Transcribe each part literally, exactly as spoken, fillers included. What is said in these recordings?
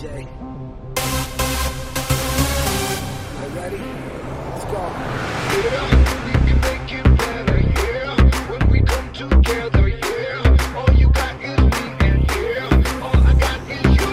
J. You ready? Let's go. Yeah, we can make it better, yeah. When we come together, yeah. All you got is me, and yeah, all I got is you.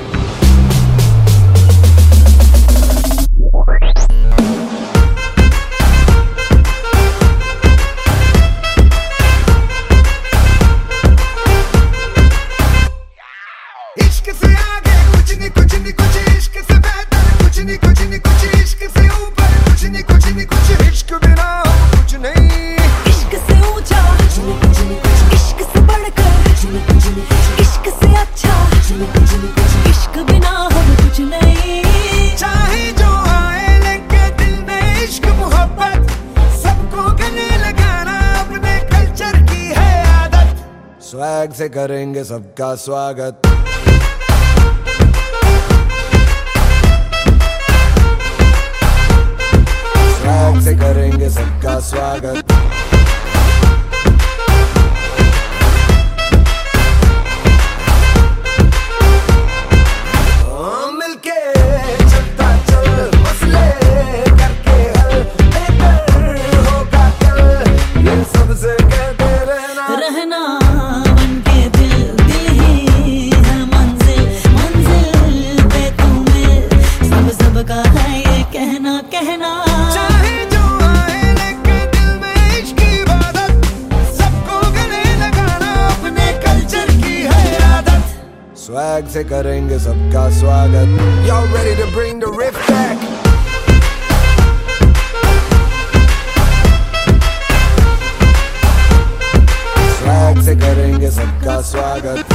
इश्क से आगे कुछ नहीं कुछ नहीं कुछ इश्क से बेहतर कुछ नहीं कुछ नहीं कुछ इश्क से ऊपर कुछ नहीं कुछ नहीं कुछ इश्क बिना कुछ नहीं इश्क से ऊंचा कुछ नहीं कुछ नहीं कुछ इश्क से बढ़कर कुछ नहीं कुछ नहीं कुछ इश्क से अच्छा कुछ नहीं कुछ नहीं कुछ इश्क बिना हम कुछ नहीं चाहे जो आए लेके दिल में इश्क मोहब्बत सबको गले लगाना अपने कल्चर की है आदत स्वैग से करेंगे सबका स्वागत। स्वैग से करेंगे सबका स्वागत। मिलके चलता चल मसले करके हल बेहतर होगा कल ये सबसे कहते रहना रहना बनके दिल दिल ही है मंजिल मंजिल पे तुम्हें सब सब का है ये कहना कहना चाहे जो आए लेके दिल में इश्क की इबादत सबको गले लगाना अपने कल्चर की है आदत स्वैग से करेंगे सबका स्वागत। Y'all ready to bring the riff back? Swag से करेंगे सबका स्वागत।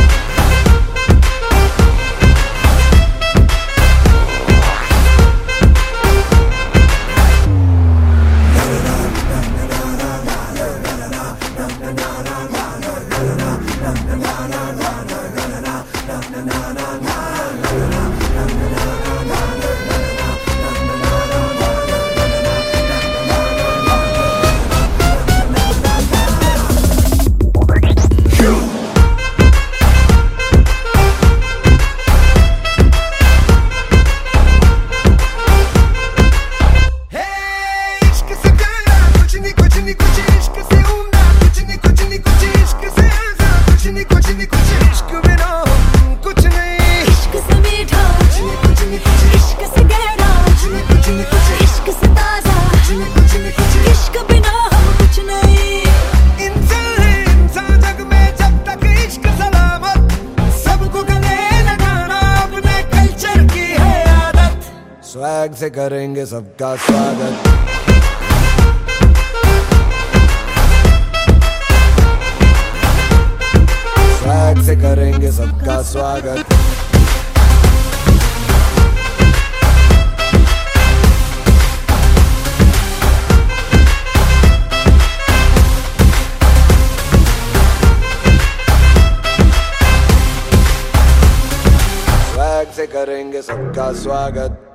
स्वैग से करेंगे सबका स्वागत। स्वैग से करेंगे सबका स्वागत। स्वैग से करेंगे सबका स्वागत।